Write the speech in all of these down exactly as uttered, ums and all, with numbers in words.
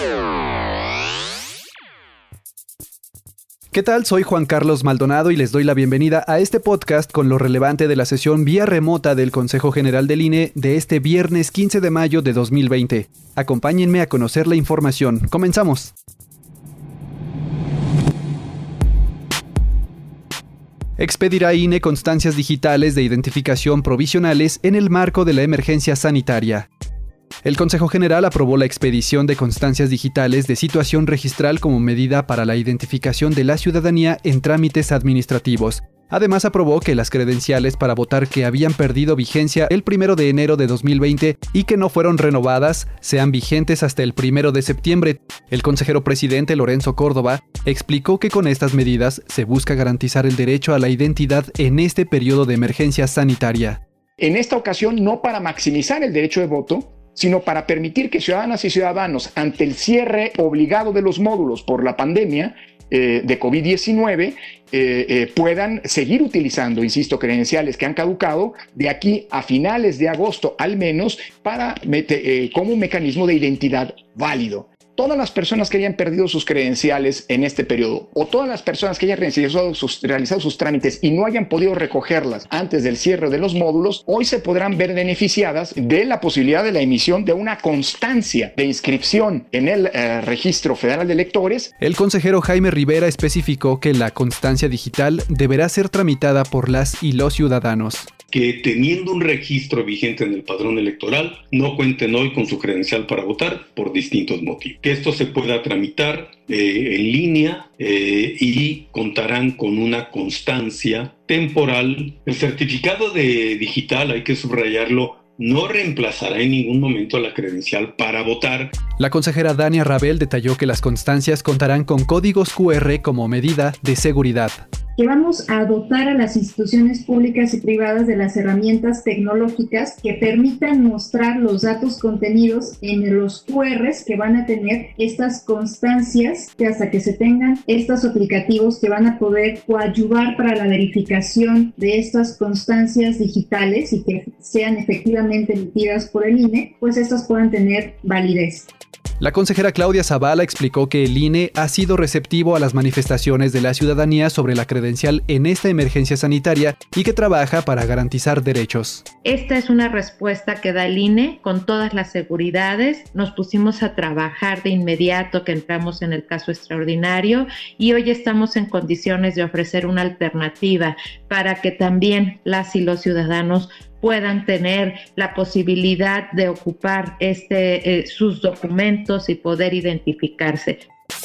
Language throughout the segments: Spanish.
¿Qué tal? Soy Juan Carlos Maldonado y les doy la bienvenida a este podcast con lo relevante de la sesión vía remota del Consejo General del I N E de este viernes quince de mayo de dos mil veinte. Acompáñenme a conocer la información. ¡Comenzamos! Expedirá I N E constancias digitales de identificación provisionales en el marco de la emergencia sanitaria. El Consejo General aprobó la expedición de constancias digitales de situación registral como medida para la identificación de la ciudadanía en trámites administrativos. Además, aprobó que las credenciales para votar que habían perdido vigencia el primero de enero de dos mil veinte y que no fueron renovadas sean vigentes hasta el primero de septiembre. El consejero presidente Lorenzo Córdoba explicó que con estas medidas se busca garantizar el derecho a la identidad en este periodo de emergencia sanitaria. En esta ocasión, no para maximizar el derecho de voto, sino para permitir que ciudadanas y ciudadanos, ante el cierre obligado de los módulos por la pandemia eh, de covid diecinueve, eh, eh, puedan seguir utilizando, insisto, credenciales que han caducado de aquí a finales de agosto al menos, para eh, como un mecanismo de identidad válido. Todas las personas que hayan perdido sus credenciales en este periodo, o todas las personas que hayan realizado sus, realizado sus trámites y no hayan podido recogerlas antes del cierre de los módulos, hoy se podrán ver beneficiadas de la posibilidad de la emisión de una constancia de inscripción en el eh, Registro Federal de Electores. El consejero Jaime Rivera especificó que la constancia digital deberá ser tramitada por las y los ciudadanos. Que teniendo un registro vigente en el padrón electoral, no cuenten hoy con su credencial para votar por distintos motivos. Que esto se pueda tramitar eh, en línea eh, y contarán con una constancia temporal. El certificado de digital, hay que subrayarlo, no reemplazará en ningún momento a la credencial para votar. La consejera Dania Rabel detalló que las constancias contarán con códigos cu erre como medida de seguridad. Que vamos a dotar a las instituciones públicas y privadas de las herramientas tecnológicas que permitan mostrar los datos contenidos en los cu erres que van a tener estas constancias, que hasta que se tengan estos aplicativos que van a poder coadyuvar para la verificación de estas constancias digitales y que sean efectivamente emitidas por el I N E, pues estas puedan tener validez. La consejera Claudia Zavala explicó que el I N E ha sido receptivo a las manifestaciones de la ciudadanía sobre la credencial en esta emergencia sanitaria y que trabaja para garantizar derechos. Esta es una respuesta que da el I N E con todas las seguridades. Nos pusimos a trabajar de inmediato que entramos en el caso extraordinario y hoy estamos en condiciones de ofrecer una alternativa para que también las y los ciudadanos puedan tener la posibilidad de ocupar este, eh, sus documentos y poder identificarse.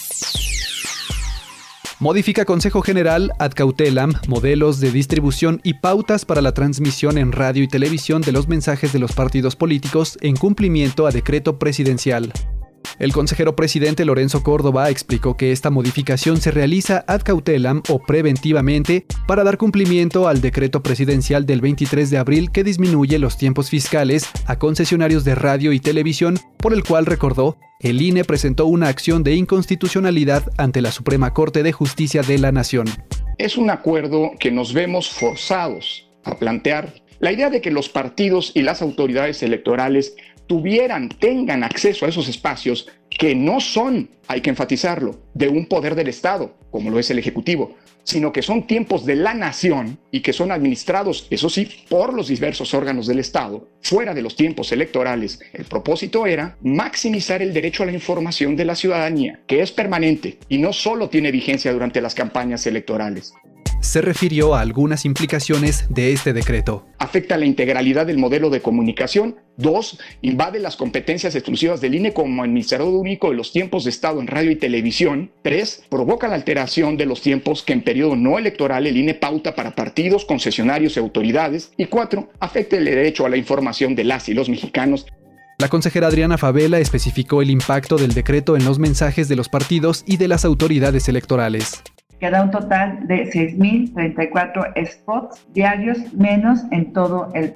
Modifica Consejo General ad cautelam modelos de distribución y pautas para la transmisión en radio y televisión de los mensajes de los partidos políticos en cumplimiento a decreto presidencial. El consejero presidente Lorenzo Córdoba explicó que esta modificación se realiza ad cautelam o preventivamente para dar cumplimiento al decreto presidencial del veintitrés de abril que disminuye los tiempos fiscales a concesionarios de radio y televisión, por el cual, recordó, el I N E presentó una acción de inconstitucionalidad ante la Suprema Corte de Justicia de la Nación. Es un acuerdo que nos vemos forzados a plantear la idea de que los partidos y las autoridades electorales tuvieran, tengan acceso a esos espacios que no son, hay que enfatizarlo, de un poder del Estado, como lo es el Ejecutivo, sino que son tiempos de la nación y que son administrados, eso sí, por los diversos órganos del Estado, fuera de los tiempos electorales. El propósito era maximizar el derecho a la información de la ciudadanía, que es permanente y no solo tiene vigencia durante las campañas electorales. Se refirió a algunas implicaciones de este decreto. Afecta la integralidad del modelo de comunicación. Dos, invade las competencias exclusivas del I N E como administrador único de los tiempos de Estado en radio y televisión. Tres, provoca la alteración de los tiempos que en periodo no electoral el I N E pauta para partidos, concesionarios y autoridades. Y cuatro, afecta el derecho a la información de las y los mexicanos. La consejera Adriana Fabela especificó el impacto del decreto en los mensajes de los partidos y de las autoridades electorales. Que da un total de seis mil treinta y cuatro spots diarios menos en todo el país.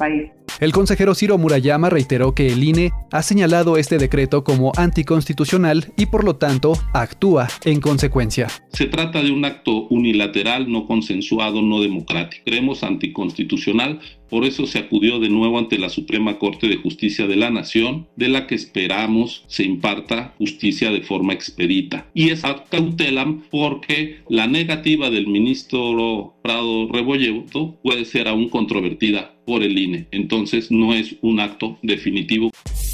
El consejero Ciro Murayama reiteró que el I N E ha señalado este decreto como anticonstitucional y por lo tanto actúa en consecuencia. Se trata de un acto unilateral, no consensuado, no democrático. Creemos anticonstitucional, por eso se acudió de nuevo ante la Suprema Corte de Justicia de la Nación, de la que esperamos se imparta justicia de forma expedita. Y es cautela porque la negativa del ministro Prado Rebolledo puede ser aún controvertida por el I N E. Entonces no es un acto definitivo.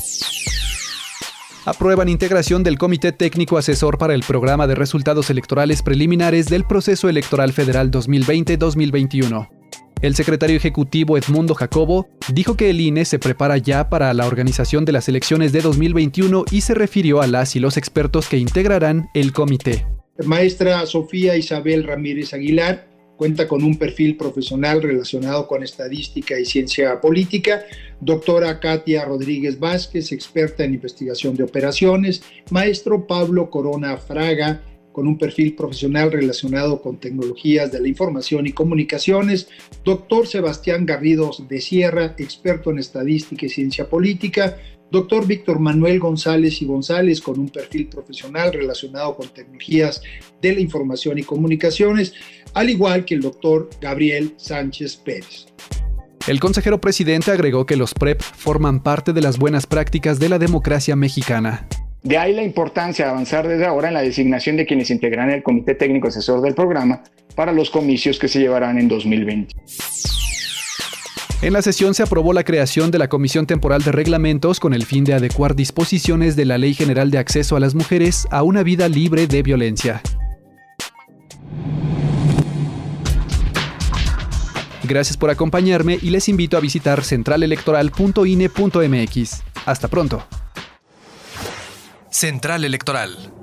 Aprueban integración del Comité Técnico Asesor para el Programa de Resultados Electorales Preliminares del Proceso Electoral Federal dos mil veinte dos mil veintiuno. El secretario ejecutivo Edmundo Jacobo dijo que el I N E se prepara ya para la organización de las elecciones de dos mil veintiuno y se refirió a las y los expertos que integrarán el comité. Maestra Sofía Isabel Ramírez Aguilar cuenta con un perfil profesional relacionado con estadística y ciencia política. Doctora Katia Rodríguez Vázquez, experta en investigación de operaciones. Maestro Pablo Corona Fraga, con un perfil profesional relacionado con tecnologías de la información y comunicaciones. Doctor Sebastián Garrido de Sierra, experto en estadística y ciencia política. Doctor Víctor Manuel González y González, con un perfil profesional relacionado con tecnologías de la información y comunicaciones, al igual que el doctor Gabriel Sánchez Pérez. El consejero presidente agregó que los P R E P forman parte de las buenas prácticas de la democracia mexicana. De ahí la importancia de avanzar desde ahora en la designación de quienes integrarán el Comité Técnico Asesor del programa para los comicios que se llevarán en dos mil veinte. En la sesión se aprobó la creación de la Comisión Temporal de Reglamentos con el fin de adecuar disposiciones de la Ley General de Acceso a las Mujeres a una vida libre de violencia. Gracias por acompañarme y les invito a visitar central electoral punto i n e punto m x. Hasta pronto. Central Electoral.